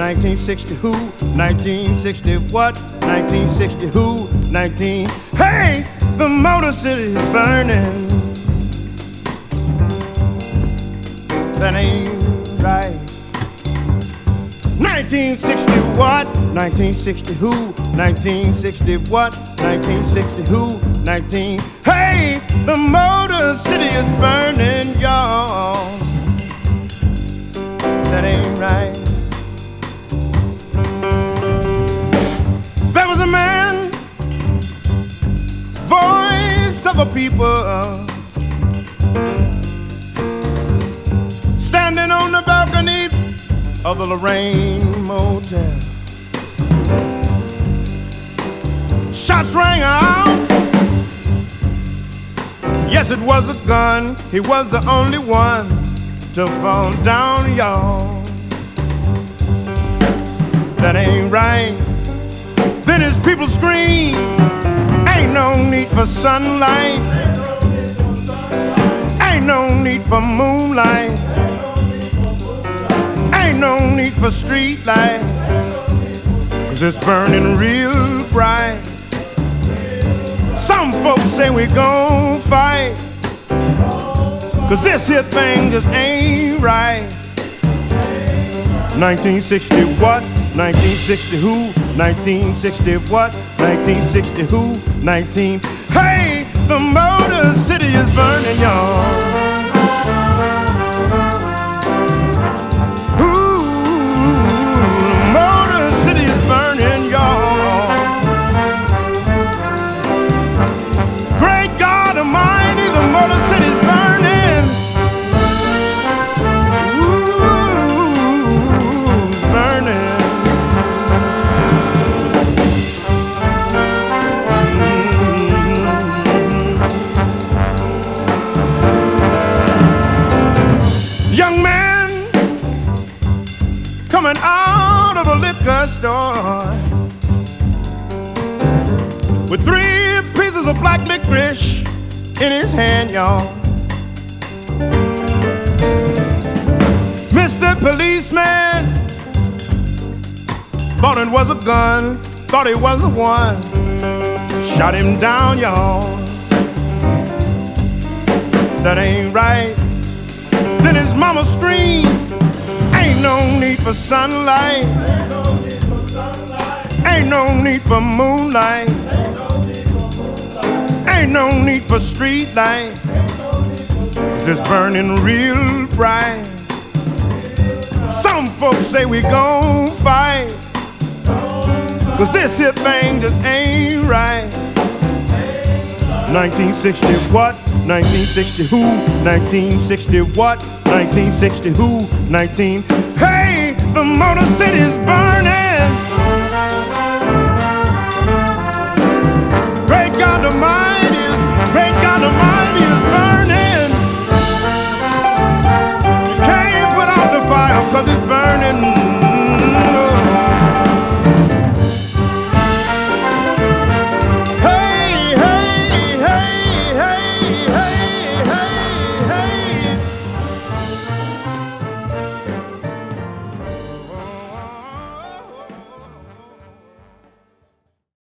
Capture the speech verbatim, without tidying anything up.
nineteen sixty who? nineteen sixty what? nineteen sixty who? nineteen. Hey, the Motor City is burning. That ain't right. nineteen sixty what? nineteen sixty who? nineteen sixty what? nineteen sixty who? nineteen. Hey, the Motor City is burning, y'all. That ain't right. There was a man, voice of a people, standing on the balcony of the Lorraine Motel. Shots rang out. Yes, it was a gun. He was the only one to fall down, y'all. That ain't right. Then his people scream, ain't no need for sunlight, ain't no need for moonlight, ain't no need for street light, 'cause it's burning real bright. Some folks say we gon' fight, 'cause this here thing just ain't right. nineteen sixty what? nineteen sixty who? nineteen sixty what? nineteen sixty who? nineteen. Hey, the Motor City is burning, y'all. Ooh, the Motor City is burning, y'all. Great God Almighty, the Motor City is burning. Ooh, it's burning. Young man coming out of a liquor store with three pieces of black licorice in his hand, y'all. Mister Policeman thought it was a gun, thought it was the one, shot him down, y'all. That ain't right. Then his mama screamed, ain't no need for sunlight, ain't no need for moonlight, ain't no need for street lights, 'cause it's burning real bright. Some folks say we gon' fight, 'cause this here thing just ain't right. nineteen sixty what? nineteen sixty who? nineteen sixty what? nineteen sixty who? nineteen. Hey, the Motor City is burning. Great God Almighty is, great God Almighty is burning. You can't put out the fire 'cause it's burning.